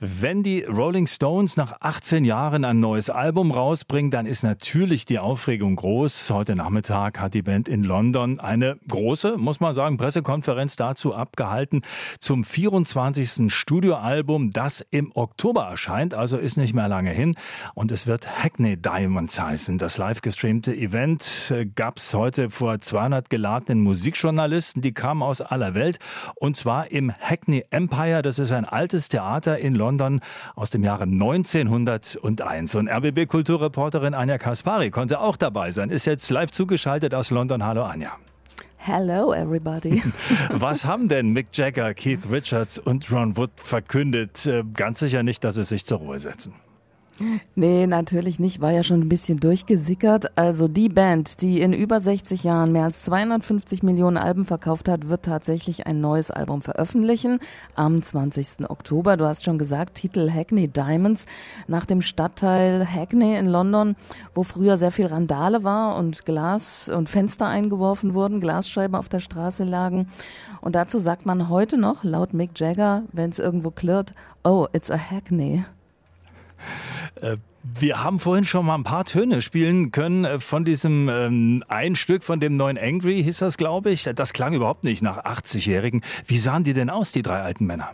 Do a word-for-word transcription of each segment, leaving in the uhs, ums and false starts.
Wenn die Rolling Stones nach achtzehn Jahren ein neues Album rausbringen, dann ist natürlich die Aufregung groß. Heute Nachmittag hat die Band in London eine große, muss man sagen, Pressekonferenz dazu abgehalten zum vierundzwanzigsten Studioalbum, das im Oktober erscheint, also ist nicht mehr lange hin. Und es wird Hackney Diamonds heißen. Das live gestreamte Event gab es heute vor zweihundert geladenen Musikjournalisten, die kamen aus aller Welt. Und zwar im Hackney Empire, das ist ein altes Theater in London aus dem Jahre neunzehnhunderteins. Und R B B-Kulturreporterin Anja Kaspari konnte auch dabei sein, ist jetzt live zugeschaltet aus London. Hallo Anja. Hello everybody. Was haben denn Mick Jagger, Keith Richards und Ron Wood verkündet? Ganz sicher nicht, dass sie sich zur Ruhe setzen. Nee, natürlich nicht, war ja schon ein bisschen durchgesickert. Also die Band, die in über sechzig Jahren mehr als zweihundertfünfzig Millionen Alben verkauft hat, wird tatsächlich ein neues Album veröffentlichen am zwanzigsten Oktober. Du hast schon gesagt, Titel Hackney Diamonds, nach dem Stadtteil Hackney in London, wo früher sehr viel Randale war und Glas und Fenster eingeworfen wurden, Glasscheiben auf der Straße lagen. Und dazu sagt man heute noch, laut Mick Jagger, wenn es irgendwo klirrt, oh, it's a Hackney. Wir haben vorhin schon mal ein paar Töne spielen können von diesem ähm, ein Stück von dem neuen Angry, hieß das, glaube ich. Das klang überhaupt nicht nach achtzigjährigen. Wie sahen die denn aus, die drei alten Männer?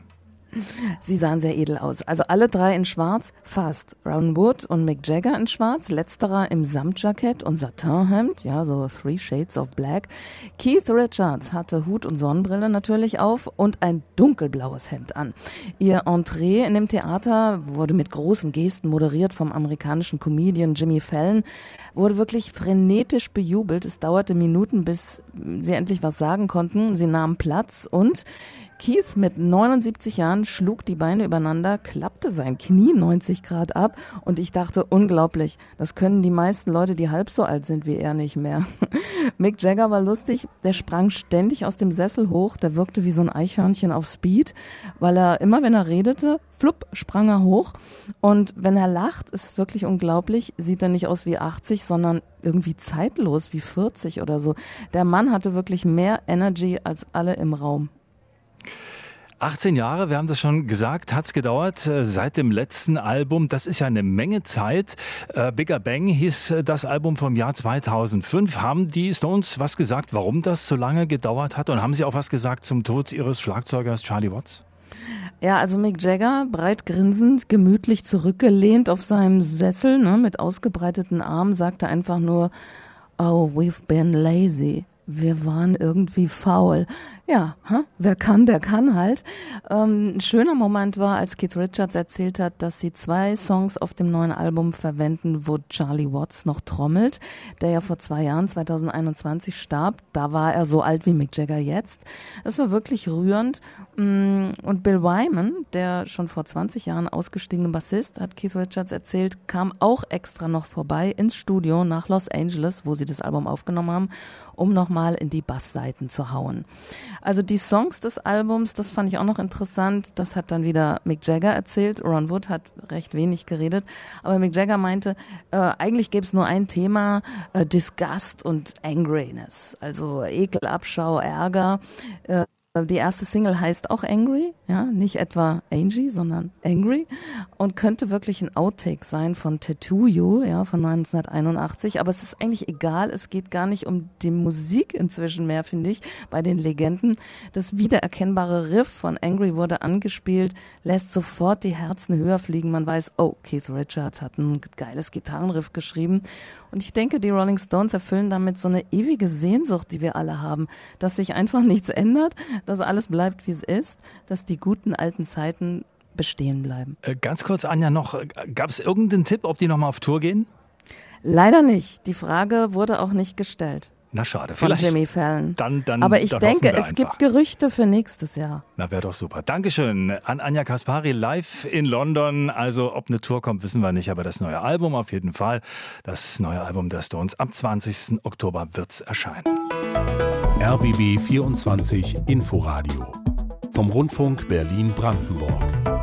Sie sahen sehr edel aus. Also alle drei in schwarz, fast. Ron Wood und Mick Jagger in schwarz, letzterer im Samtjackett und Satinhemd, ja, so Three Shades of Black. Keith Richards hatte Hut und Sonnenbrille natürlich auf und ein dunkelblaues Hemd an. Ihr Entree in dem Theater wurde mit großen Gesten moderiert vom amerikanischen Comedian Jimmy Fallon, wurde wirklich frenetisch bejubelt. Es dauerte Minuten, bis sie endlich was sagen konnten. Sie nahmen Platz und Keith mit neunundsiebzig Jahren schlug die Beine übereinander, klappte sein Knie neunzig Grad ab und ich dachte, unglaublich, das können die meisten Leute, die halb so alt sind wie er, nicht mehr. Mick Jagger war lustig, der sprang ständig aus dem Sessel hoch, der wirkte wie so ein Eichhörnchen auf Speed, weil er immer, wenn er redete, flupp, sprang er hoch und wenn er lacht, ist wirklich unglaublich, sieht er nicht aus wie achtzig, sondern irgendwie zeitlos wie vierzig oder so. Der Mann hatte wirklich mehr Energy als alle im Raum. achtzehn Jahre, wir haben das schon gesagt, hat's gedauert äh, seit dem letzten Album. Das ist ja eine Menge Zeit. Äh, Bigger Bang hieß äh, das Album vom Jahr zweitausendfünf. Haben die Stones was gesagt, warum das so lange gedauert hat? Und haben sie auch was gesagt zum Tod ihres Schlagzeugers Charlie Watts? Ja, also Mick Jagger, breit grinsend, gemütlich zurückgelehnt auf seinem Sessel, ne, mit ausgebreiteten Armen, sagte einfach nur, oh, we've been lazy. Wir waren irgendwie faul. Ja, huh? Wer kann, der kann halt. Ähm, ein schöner Moment war, als Keith Richards erzählt hat, dass sie zwei Songs auf dem neuen Album verwenden, wo Charlie Watts noch trommelt, der ja vor zwei Jahren, zweitausendeinundzwanzig, starb. Da war er so alt wie Mick Jagger jetzt. Das war wirklich rührend. Und Bill Wyman, der schon vor zwanzig Jahren ausgestiegene Bassist, hat Keith Richards erzählt, kam auch extra noch vorbei ins Studio nach Los Angeles, wo sie das Album aufgenommen haben, um nochmal in die Basssaiten zu hauen. Also die Songs des Albums, das fand ich auch noch interessant, das hat dann wieder Mick Jagger erzählt. Ron Wood hat recht wenig geredet, aber Mick Jagger meinte, äh, eigentlich gäbe es nur ein Thema, äh, Disgust und Angriness, also Ekel, Abschau, Ärger. Äh, Die erste Single heißt auch Angry, ja, nicht etwa Angie, sondern Angry und könnte wirklich ein Outtake sein von Tattoo You, ja, von neunzehnhunderteinundachtzig, aber es ist eigentlich egal, es geht gar nicht um die Musik inzwischen mehr, finde ich, bei den Legenden. Das wiedererkennbare Riff von Angry wurde angespielt, lässt sofort die Herzen höher fliegen, man weiß, oh, Keith Richards hat ein geiles Gitarrenriff geschrieben und ich denke, die Rolling Stones erfüllen damit so eine ewige Sehnsucht, die wir alle haben, dass sich einfach nichts ändert, dass alles bleibt, wie es ist, dass die guten alten Zeiten bestehen bleiben. Äh, ganz kurz, Anja, noch, gab es irgendeinen Tipp, ob die nochmal auf Tour gehen? Leider nicht. Die Frage wurde auch nicht gestellt. Na schade, von vielleicht Jimmy Fallon. Dann, dann, Aber ich dann denke, es einfach. gibt Gerüchte für nächstes Jahr. Na, wäre doch super. Dankeschön an Anja Kaspari live in London. Also, ob eine Tour kommt, wissen wir nicht, aber das neue Album auf jeden Fall. Das neue Album der Stones am zwanzigsten Oktober wird's erscheinen. R B B vierundzwanzig Inforadio vom Rundfunk Berlin-Brandenburg.